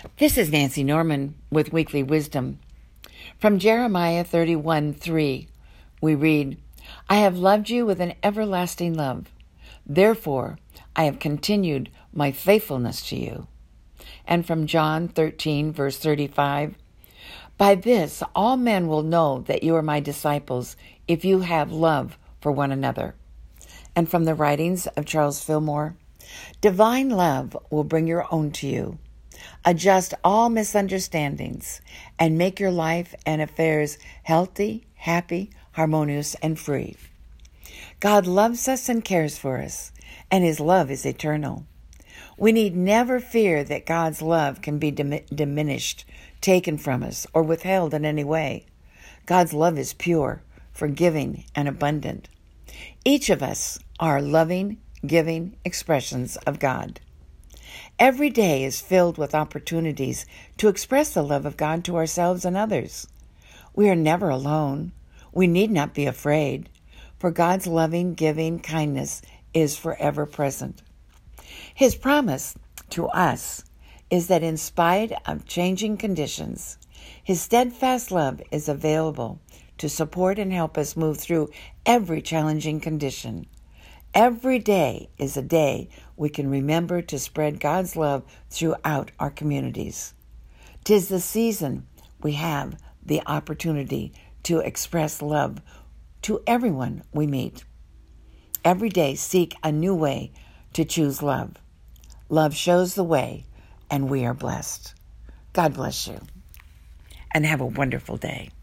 This is Nancy Norman with Weekly Wisdom. From Jeremiah 31:3, we read, I have loved you with an everlasting love. Therefore, I have continued my faithfulness to you. And from John 13, verse 35, by this all men will know that you are my disciples if you have love for one another. And from the writings of Charles Fillmore, divine love will bring your own to you, adjust all misunderstandings, and make your life and affairs healthy, happy, harmonious, and free. God loves us and cares for us, and His love is eternal. We need never fear that God's love can be diminished, taken from us, or withheld in any way. God's love is pure, forgiving, and abundant. Each of us are loving, giving expressions of God. Every day is filled with opportunities to express the love of God to ourselves and others. We are never alone. We need not be afraid, for God's loving, giving kindness is forever present. His promise to us is that in spite of changing conditions, His steadfast love is available to support and help us move through every challenging condition. Every day is a day we can remember to spread God's love throughout our communities. 'Tis the season we have the opportunity to express love to everyone we meet. Every day seek a new way to choose love. Love shows the way, and we are blessed. God bless you, and have a wonderful day.